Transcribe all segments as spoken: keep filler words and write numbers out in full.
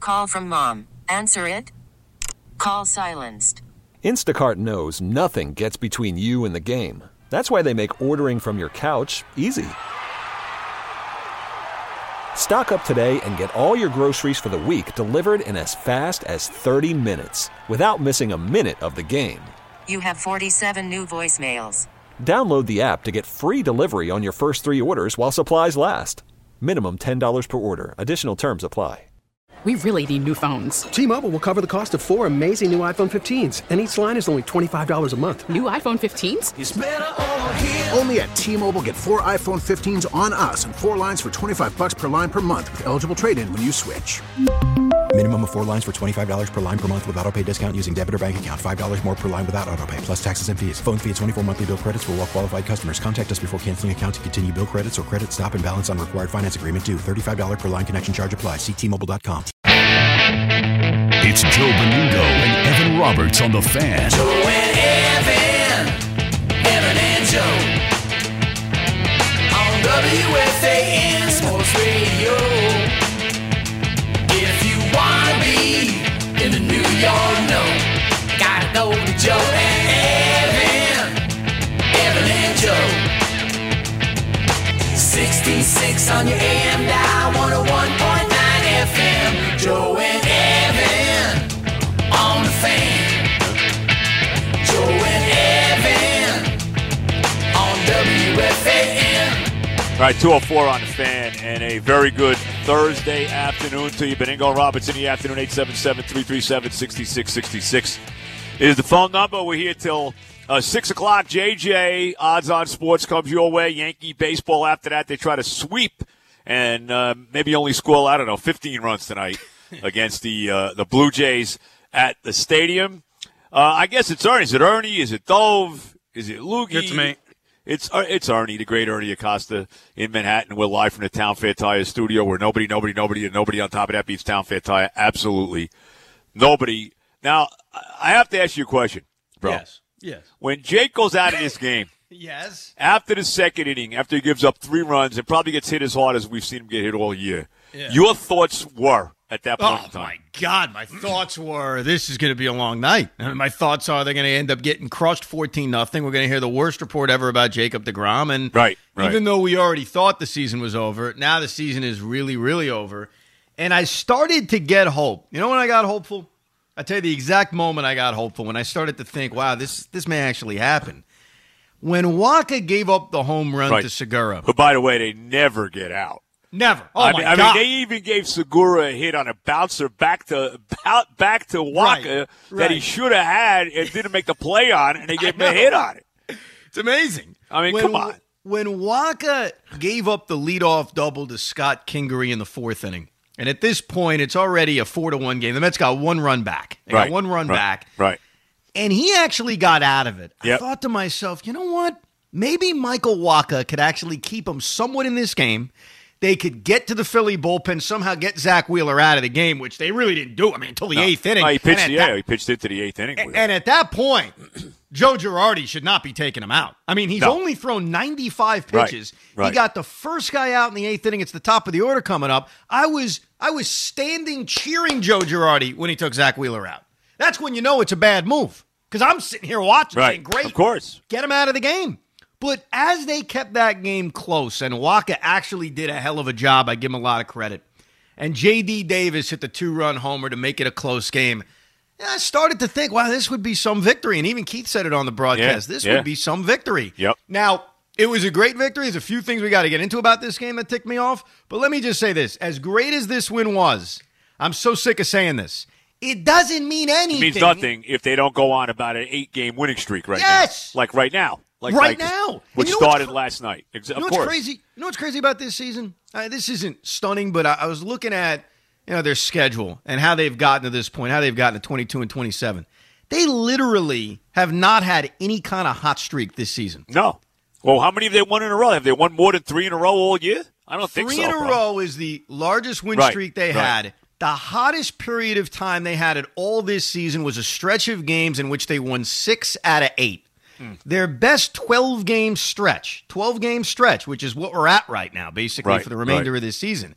Call from mom. Answer it. Call silenced. Instacart knows nothing gets between you and the game. That's why they make ordering from your couch easy. Stock up today and get all your groceries for the week delivered in as fast as thirty minutes without missing a minute of the game. You have forty-seven new voicemails. Download the app to get free delivery on your first three orders while supplies last. Minimum ten dollars per order. Additional terms apply. We really need new phones. T-Mobile will cover the cost of four amazing new iPhone fifteens, and each line is only twenty-five dollars a month. New iPhone fifteens? It's better over here. Only at T-Mobile, get four iPhone fifteens on us and four lines for twenty-five bucks per line per month with eligible trade-in when you switch. Minimum of four lines for twenty-five dollars per line per month with autopay discount using debit or bank account. five dollars more per line without autopay, plus taxes and fees. Phone fee at twenty-four monthly bill credits for well-qualified customers. Contact us before canceling account to continue bill credits or credit stop and balance on required finance agreement due. thirty-five dollars per line connection charge applies. See T Mobile dot com. It's Joe Beningo and Evan Roberts on The Fan. Joe and Evan, Evan and Joe, on W F A N Sports Radio. If you want to be in the New York know, gotta know the Joe and Evan, Evan and Joe. sixty-six on your A M dial, one oh one point nine F M. Joe and Evan on The Fan. Joe and Evan on W F A N. All right, two oh four on The Fan, and a very good Thursday afternoon to you. Beningo Roberts in the afternoon, eight seven seven, three three seven, six six six six is the phone number. We're here till uh, six o'clock. J J, Odds On Sports comes your way. Yankee baseball after that. They try to sweep and uh, maybe only score, I don't know, fifteen runs tonight against the uh, the Blue Jays at the stadium. Uh, I guess it's Ernie. Is it Ernie? Is it Dove? Is it Loogie? It's me. It's uh, it's Ernie, the great Ernie Acosta in Manhattan. We're live from the Town Fair Tire studio where nobody, nobody, nobody, and nobody on top of that beats Town Fair Tire. Absolutely nobody. Now, I have to ask you a question, bro. Yes. Yes. When Jake goes out of this game, yes, after the second inning, after he gives up three runs and probably gets hit as hard as we've seen him get hit all year, yeah. your thoughts were at that point oh, in time? my God. My thoughts were this is going to be a long night. And my thoughts are they're going to end up getting crushed fourteen nothing. We're going to hear the worst report ever about Jacob deGrom. And right, right. even though we already thought the season was over, now the season is really, really over. And I started to get hope. You know when I got hopeful? I tell you the exact moment I got hopeful, when I started to think, wow, this this may actually happen. When Wacha gave up the home run right. to Segura. But by the way, they never get out. Never. Oh, I my mean, God. I mean, they even gave Segura a hit on a bouncer back to back to Wacha Right, that right. he should have had and didn't make the play on, and they gave him a hit on it. It's amazing. I mean, when, come on. When Wacha gave up the leadoff double to Scott Kingery in the fourth inning, and at this point, it's already a four to one game. The Mets got one run back. They right, got one run right, back. Right. And he actually got out of it. Yep. I thought to myself, you know what? Maybe Michael Wacha could actually keep him somewhat in this game. They could get to the Philly bullpen, somehow get Zach Wheeler out of the game, which they really didn't do. I mean, until the no. eighth inning. No, he pitched, and yeah, that, he pitched into the eighth inning. And, and at that point, Joe Girardi should not be taking him out. I mean, he's no. only thrown ninety-five pitches. Right, right. He got the first guy out in the eighth inning. It's the top of the order coming up. I was I was standing cheering Joe Girardi when he took Zach Wheeler out. That's when you know it's a bad move. Because I'm sitting here watching right. saying, great, of course. Get him out of the game. But as they kept that game close, and Wacha actually did a hell of a job, I give him a lot of credit, and J D Davis hit the two-run homer to make it a close game, I started to think, wow, this would be some victory. And even Keith said it on the broadcast. Yeah, this yeah. would be some victory. Yep. Now, it was a great victory. There's a few things we got to get into about this game that ticked me off. But let me just say this. As great as this win was, I'm so sick of saying this. It doesn't mean anything. It means nothing if they don't go on about an eight-game winning streak right yes! now. Like right now. Like right like, now. Which you know started cra- last night. Ex- you know of what's course. crazy? You know what's crazy about this season? Uh, this isn't stunning, but I, I was looking at you know their schedule and how they've gotten to this point, how they've gotten to twenty-two and twenty-seven. They literally have not had any kind of hot streak this season. No. Well, how many have they won in a row? Have they won more than three in a row all year? I don't think three so. Three in a bro. row is the largest win right, streak they right. had. The hottest period of time they had at all this season was a stretch of games in which they won six out of eight. Mm. Their best twelve-game stretch, twelve-game stretch, which is what we're at right now, basically, right, for the remainder right. of this season.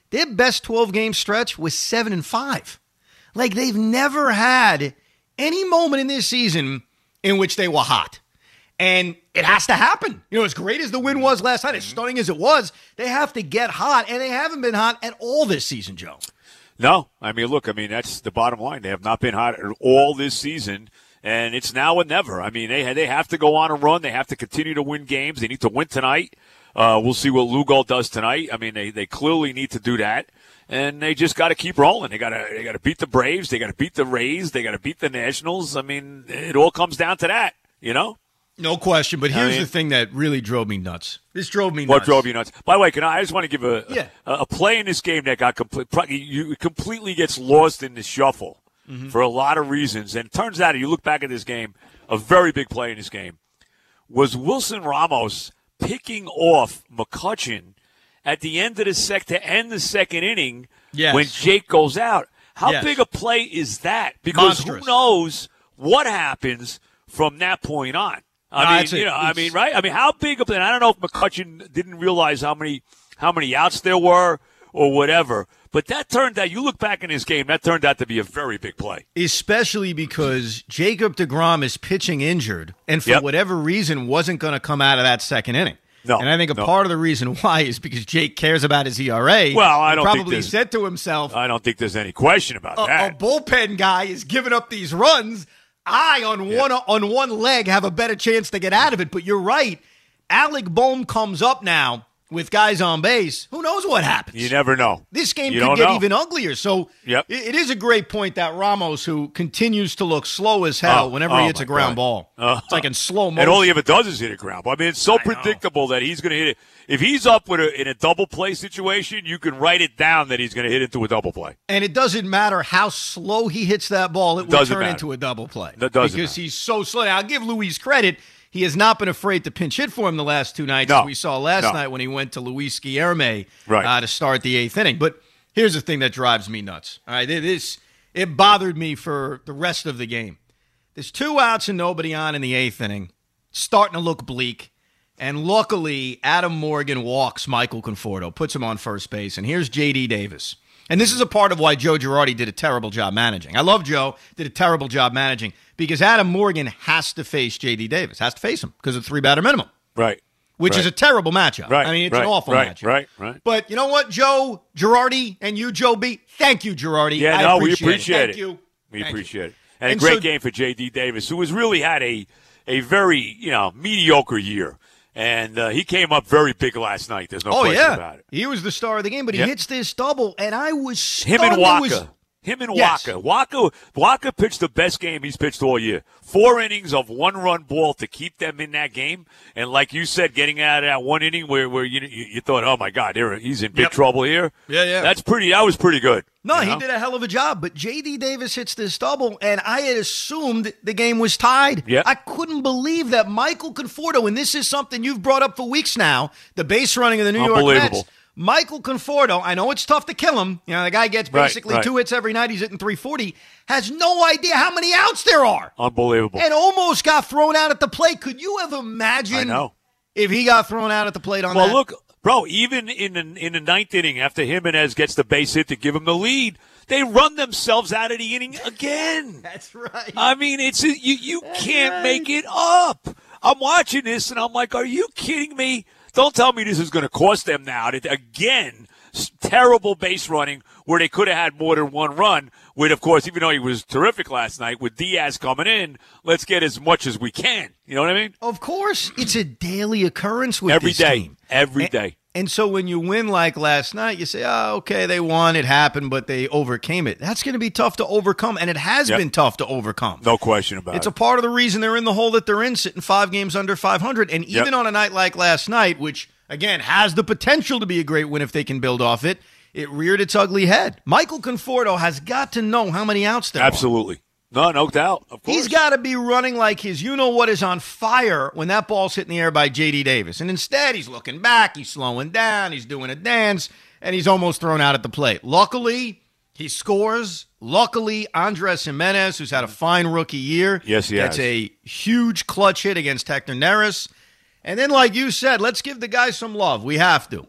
their best twelve-game stretch was seven and five. Like, they've never had any moment in this season in which they were hot. And it has to happen. You know, as great as the win was last night, as stunning as it was, they have to get hot, and they haven't been hot at all this season, Joe. No. I mean, look, I mean, that's the bottom line. They have not been hot at all this season, and it's now or never. I mean, they they have to go on a run. They have to continue to win games. They need to win tonight. Uh, we'll see what Lugo does tonight. I mean, they, they clearly need to do that, and they just got to keep rolling. They got to they got to beat the Braves. They got to beat the Rays. They got to beat the Nationals. I mean, it all comes down to that, you know? No question, but here's I mean, the thing that really drove me nuts. This drove me nuts. What drove you nuts? By the way, can I, I just want to give a, yeah. a a play in this game that got complete, you completely gets lost in the shuffle mm-hmm. for a lot of reasons. And it turns out, if you look back at this game, a very big play in this game was Wilson Ramos picking off McCutchen at the end of the sec to end the second inning yes. when Jake goes out. How yes. big a play is that? Because Monstrous. Who knows what happens from that point on? I no, mean, it's, you know, it's, I mean, right? I mean, how big of an? I don't know if McCutchen didn't realize how many how many outs there were or whatever, but that turned out. You look back in this game, that turned out to be a very big play, especially because Jacob deGrom is pitching injured, and for yep. whatever reason, wasn't going to come out of that second inning. No, and I think a no. part of the reason why is because Jake cares about his E R A. Well, I don't he think probably there's- said to himself, I don't think there's any question about a, that. a bullpen guy is giving up these runs. I, on Yeah. one on one leg, have a better chance to get out of it. But you're right. Alec Bohm comes up now with guys on base. Who knows what happens? You never know. This game You could don't get know. even uglier. So Yep. it, it is a great point that Ramos, who continues to look slow as hell Oh, whenever oh he hits my a ground God. ball. Uh, it's like in slow motion. And all he ever does is hit a ground ball. I mean, it's so I know. predictable that he's going to hit it. If he's up with a, in a double play situation, you can write it down that he's going to hit into a double play. And it doesn't matter how slow he hits that ball, it will Doesn't turn matter. into a double play. That doesn't Because matter. he's so slow. Now, I'll give Luis credit. He has not been afraid to pinch hit for him the last two nights, No. as we saw last No. night when he went to Luis Guillerme Right. uh, to start the eighth inning. But here's the thing that drives me nuts. All right, it, is, it bothered me for the rest of the game. There's two outs and nobody on in the eighth inning. It's starting to look bleak. And luckily, Adam Morgan walks Michael Conforto, puts him on first base. And here's J D Davis. And this is a part of why Joe Girardi did a terrible job managing. I love Joe, did a terrible job managing because Adam Morgan has to face J D Davis, has to face him because of the three-batter minimum, Right. which right. is a terrible matchup. Right. I mean, it's right. an awful right. matchup. Right. Right. But you know what, Joe Girardi and you, Joe B, thank you, Girardi. Yeah, I no, appreciate we appreciate it. it. Thank you. We Thank appreciate you. it. And, And a great so- game for J D Davis, who has really had a, a very, you know, mediocre year. And uh, he came up very big last night. There's no Oh, question yeah. about it. He was the star of the game, but he Yep. hits this double, and I was stunned. Him and It Waka. was- Him and Yes. Waka. Waka. Waka pitched the best game he's pitched all year. Four innings of one-run ball to keep them in that game. And like you said, getting out of that one inning where, where you, you you thought, oh, my God, there- he's in big Yep. trouble here. Yeah, yeah. That's pretty. That was pretty good. No, you he know? did a hell of a job. But J D Davis hits this double, and I had assumed the game was tied. Yeah. I couldn't believe that Michael Conforto, and this is something you've brought up for weeks now, the base running of the New York Unbelievable. Mets. Michael Conforto, I know it's tough to kill him. You know, the guy gets Right, basically right. two hits every night. He's hitting three forty. Has no idea how many outs there are. Unbelievable. And almost got thrown out at the plate. Could you have imagined I know. if he got thrown out at the plate on Well, that? look, bro, even in the, in the ninth inning, after Jimenez gets the base hit to give him the lead, they run themselves out of the inning again. That's right. I mean, it's you. You can't right. make it up. I'm watching this, and I'm like, are you kidding me? Don't tell me this is going to cost them now. That, again, s- terrible base running where they could have had more than one run. With, of course, even though he was terrific last night, with Diaz coming in, let's get as much as we can. You know what I mean? Of course, it's a daily occurrence with Every this day. team. Every And- day. And so when you win like last night, you say, oh, okay, they won, it happened, but they overcame it. That's going to be tough to overcome, and it has Yep. been tough to overcome. No question about It's it. a part of the reason they're in the hole that they're in, sitting five games under five hundred. And even Yep. on a night like last night, which, again, has the potential to be a great win if they can build off it, it reared its ugly head. Michael Conforto has got to know how many outs there are. Absolutely. No, no doubt. Of course. He's got to be running like his you-know-what is on fire when that ball's hit in the air by J D Davis. And instead, he's looking back, he's slowing down, he's doing a dance, and he's almost thrown out at the plate. Luckily, he scores. Luckily, Andres Jimenez, who's had a fine rookie year, Yes, he gets has. a huge clutch hit against Hector Neris. And then, like you said, let's give the guy some love. We have to.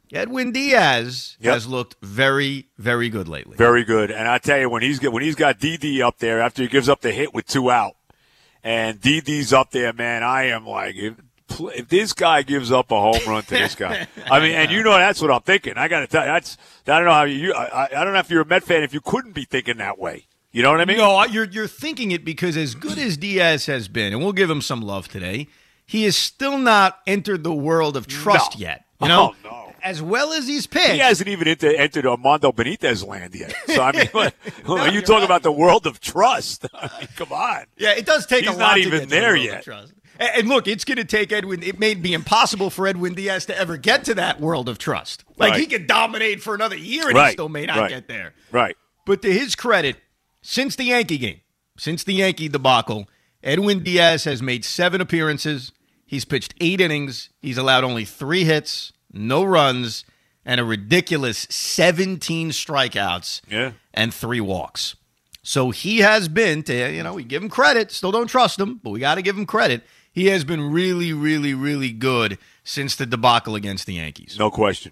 Edwin Diaz Yep. has looked very, very good lately. Very good. And I tell you, when he's got, when he's got Didi up there after he gives up the hit with two out, and Didi's up there, man, I am like, if, if this guy gives up a home run to this guy, I mean, and you know that's what I'm thinking. I got to tell you, that's I don't know how you. I, I don't know if you're a Met fan if you couldn't be thinking that way. You know what I mean? No, you're you're thinking it because as good as Diaz has been, and we'll give him some love today, he has still not entered the world of trust No. yet. You know, Oh, no. as well as he's pitched. He hasn't even entered, entered Armando Benitez land yet. So, I mean, when, when you you're talk right. about the world of trust, I mean, come on. Yeah, it does take He's a lot not to even get to there the world of yet. trust. And, and look, it's going to take Edwin. It may be impossible for Edwin Diaz to ever get to that world of trust. Like, Right. he could dominate for another year and Right. he still may not Right. get there. Right. But to his credit, since the Yankee game, since the Yankee debacle, Edwin Diaz has made seven appearances. He's pitched eight innings. He's allowed only three hits, no runs, and a ridiculous seventeen strikeouts Yeah. and three walks. So he has been, to, you know, we give him credit. Still don't trust him, but we got to give him credit. He has been really, really, really good since the debacle against the Yankees. No question.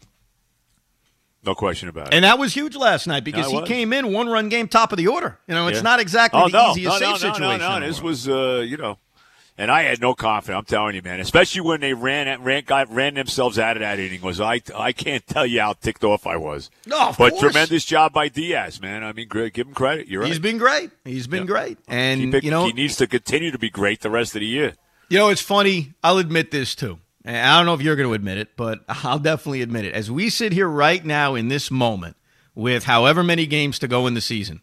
No question about it. And that was huge last night because Yeah, it he was. came in one-run game, top of the order. You know, it's Yeah. not exactly oh, the no, easiest no, safe no, situation. No, in no, the no. This world. was, uh, you know, and I had no confidence. I'm telling you, man. Especially when they ran, ran, got, ran themselves out of that inning. Was I? I can't tell you how ticked off I was. No, of but course. tremendous job by Diaz, man. I mean, great. Give him credit. You're right. He's been great. He's been Yeah. great. And, Keep it- you know, he needs to continue to be great the rest of the year. You know, it's funny. I'll admit this, too. And I don't know if you're going to admit it, but I'll definitely admit it. As we sit here right now in this moment with however many games to go in the season,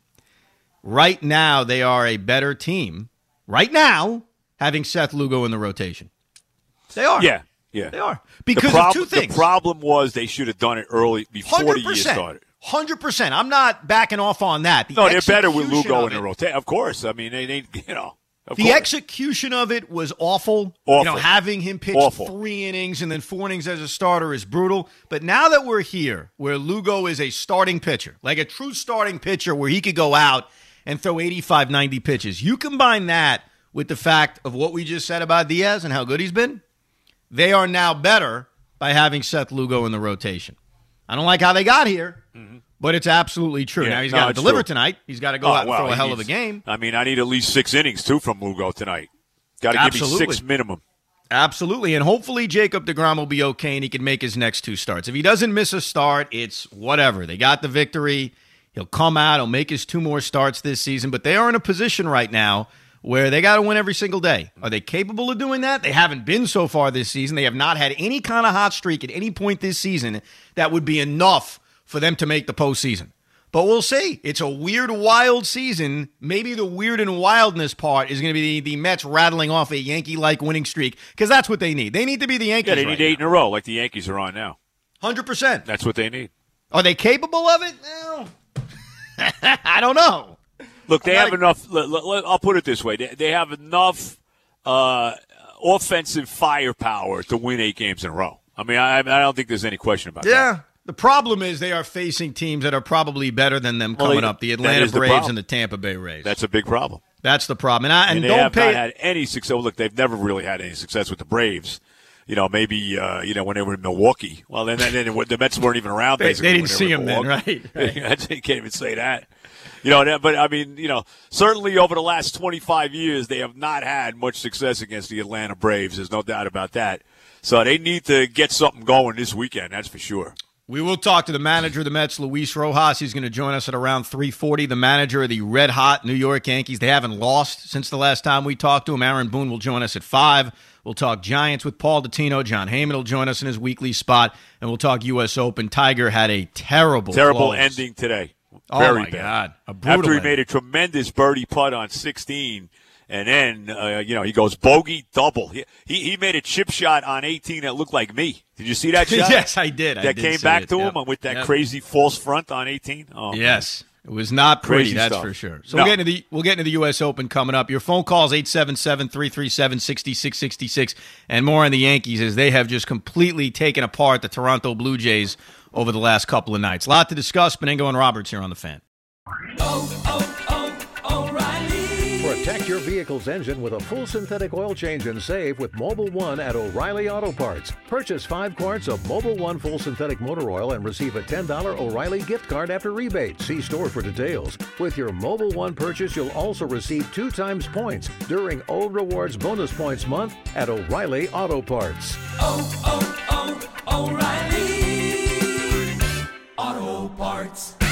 right now they are a better team, right now, having Seth Lugo in the rotation. They are. Yeah, yeah. They are. Because the prob- of two things. The problem was they should have done it early before the year started. one hundred percent. I'm not backing off on that. The No, they're better with execution Lugo of in the it- rotation. Of course. I mean, they, they you know. Of The course. execution of it was awful. Awful. You know, having him pitch Awful. three innings and then four innings as a starter is brutal. But now that we're here, where Lugo is a starting pitcher, like a true starting pitcher where he could go out and throw eighty-five, ninety pitches, you combine that with the fact of what we just said about Diaz and how good he's been, they are now better by having Seth Lugo in the rotation. I don't like how they got here, but it's absolutely true. Yeah, now he's no, got to it's deliver true. tonight. He's got to go Oh, out and well, throw a he hell of a needs- game. I mean, I need at least six innings, too, from Lugo tonight. Got to give me Absolutely. six minimum. Absolutely, and hopefully Jacob deGrom will be okay and he can make his next two starts. If he doesn't miss a start, it's whatever. They got the victory. He'll come out. He'll make his two more starts this season, but they are in a position right now where they got to win every single day. Are they capable of doing that? They haven't been so far this season. They have not had any kind of hot streak at any point this season that would be enough for them to make the postseason. But we'll see. It's a weird, wild season. Maybe the weird and wildness part is going to be the, the Mets rattling off a Yankee-like winning streak because that's what they need. They need to be the Yankees Yeah, they right need eight now. in a row like the Yankees are on now. one hundred percent. That's what they need. Are they capable of it? No. I don't know. Look, they I'm have not- enough. Let, let, let- I'll put it this way: they, they have enough uh, offensive firepower to win eight games in a row. I mean, I, I don't think there's any question about that. Yeah. The problem is they are facing teams that are probably better than them Well, coming they- up. The that Atlanta is the Braves problem. and the Tampa Bay Rays. That's a big problem. That's the problem. And, I, and, And, they don't have pay not had any success. Well, look, they've never really had any success with the Braves. You know, maybe uh, you know when they were in Milwaukee. Well, then, then, then the Mets weren't even around. They- Basically, they when didn't were see in him then, Milwaukee. right? Right. You can't even say that. You know, that- but I mean, you know, certainly over the last twenty-five years, they have not had much success against the Atlanta Braves. There's no doubt about that. So they need to get something going this weekend. That's for sure. We will talk to the manager of the Mets, Luis Rojas. He's going to join us at around three forty. The manager of the red-hot New York Yankees. They haven't lost since the last time we talked to him. Aaron Boone will join us at five. We'll talk Giants with Paul Dottino. John Heyman will join us in his weekly spot. And we'll talk U S Open. Tiger had a terrible Terrible close. ending today. Oh, Very my bad. God. A brutal After he ending. made a tremendous birdie putt on sixteen, and then, uh, you know, he goes bogey double. He, he he made a chip shot on eighteen that looked like me. Did you see that shot? Yes, I did. I That did came see back it. to Yep. him with that Yep. crazy false front on eighteen? Oh, Yes. It was not pretty, Crazy that's stuff. for sure. So No. we'll, get into the, we'll get into the U S Open coming up. Your phone calls, eight seven seven, three three seven, six six six six, and more on the Yankees as they have just completely taken apart the Toronto Blue Jays over the last couple of nights. A lot to discuss. Benigno and Roberts here on The Fan. Oh, oh, oh, O'Reilly. Protect your vehicle's engine with a full synthetic oil change and save with Mobil one at O'Reilly Auto Parts. Purchase five quarts of Mobil one full synthetic motor oil and receive a ten dollars O'Reilly gift card after rebate. See store for details. With your Mobil one purchase, you'll also receive two times points during O Rewards Bonus Points Month at O'Reilly Auto Parts. Oh, oh, oh, O'Reilly Auto Parts.